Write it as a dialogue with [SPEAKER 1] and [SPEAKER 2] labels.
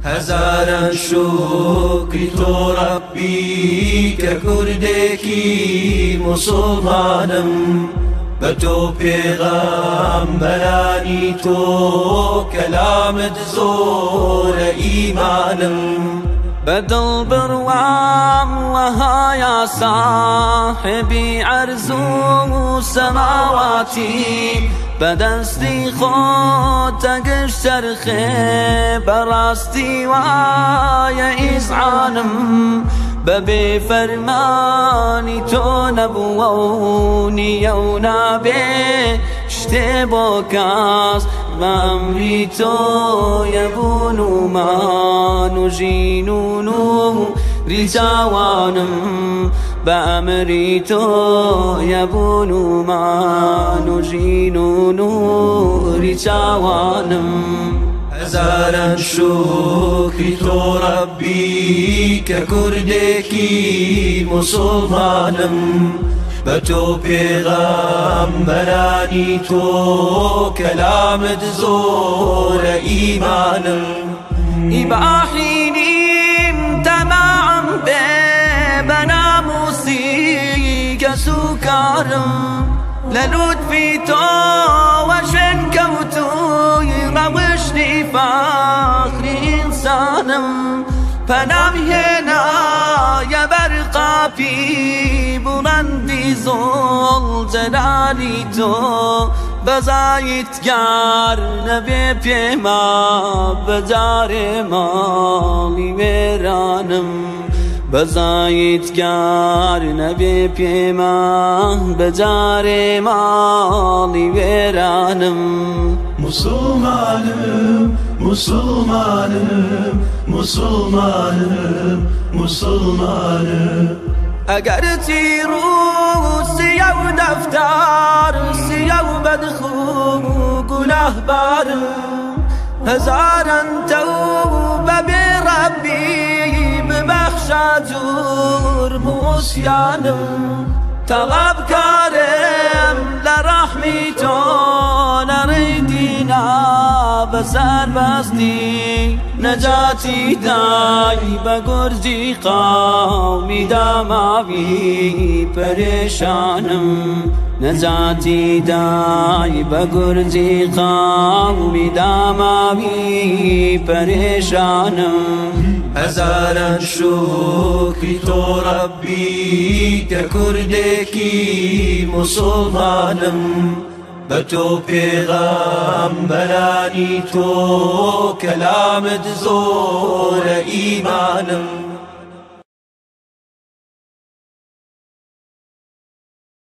[SPEAKER 1] هزاران شکری تو ربی که کردێکی مسلمانم بە تۆ پێغەمبەرانی تۆ کەلامت زۆرە ئیمانم
[SPEAKER 2] بدل بروام وهايا صاحبي عرض سماواتي بدستي خود تقش ترخي براستي ويا إزعانم ببي فرماني تو نبووني يونا بي اشتبوكاس بأمري تو يبونو ما نجينونو رجاوانم بأمري تو يبونو ما نجينونو رجاوانم
[SPEAKER 1] هزاران شکری تو ربی که کردێکی مسلمانم بە تۆ پێغەمبەرانی تۆ کەلامت زۆرە ئیمانم
[SPEAKER 2] إباحينيم تمام بناموسي كسوكارم للطفي تو وشن كوتوي روشني فاخر إنسانم فنام هنا يا برقا في بلندي زول جلالي تو بزايتگار نبي بيما بجار مالي ويرانم بزايتگار نبي بيما بجار مالي ويرانم
[SPEAKER 1] مسلمانم مسلمانم مسلمانم مسلمانم
[SPEAKER 2] اگر تیرو سیاو دفتر سیاو بدخو گناه بارم هزاران توبه بربی ببخشا جرم و عصیانم طلب کارم لرحمی تو نریدینا بسر بستی نجاتی دای بگرزی قومی دماوی پریشانم نجاتی دای بگرزی قومی دماوی پریشانم
[SPEAKER 1] هزاران شکری تو ربی که کردێکی مسلمانم بە تۆ پێغەمبەرانی تۆ کەلامت زۆرە ئیمانم